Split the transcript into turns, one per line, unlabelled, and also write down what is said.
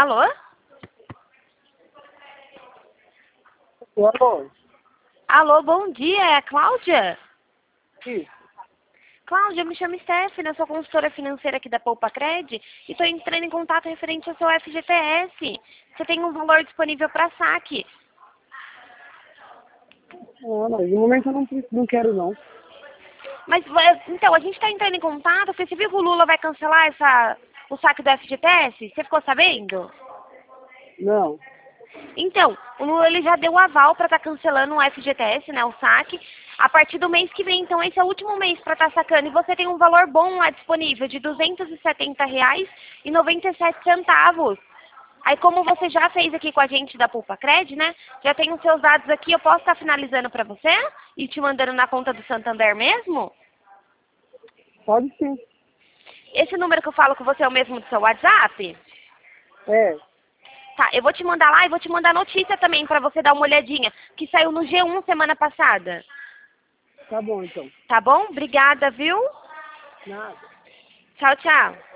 Alô?
Alô?
Alô, bom dia, é a Cláudia?
Isso.
Cláudia, eu me chamo Stephanie, eu sou consultora financeira aqui da Poupacred e estou entrando em contato referente ao seu FGTS. Você tem um valor disponível para saque.
Ah, mas no momento eu não quero, não.
Mas, então, a gente está entrando em contato porque você viu que o Lula vai cancelar o saque do FGTS? Você ficou sabendo?
Não.
Então, o Lula ele já deu o aval para estar cancelando o FGTS, né, o saque, a partir do mês que vem. Então, esse é o último mês para estar sacando. E você tem um valor bom lá disponível de R$ 270,97. Aí, como você já fez aqui com a gente da Poupacred, né, já tem os seus dados aqui, eu posso estar finalizando para você e te mandando na conta do Santander mesmo?
Pode sim.
Esse número que eu falo com você é o mesmo do seu WhatsApp?
É.
Tá, eu vou te mandar lá e vou te mandar notícia também pra você dar uma olhadinha, que saiu no G1 semana passada.
Tá bom, então.
Tá bom? Obrigada, viu?
Nada.
Tchau, tchau.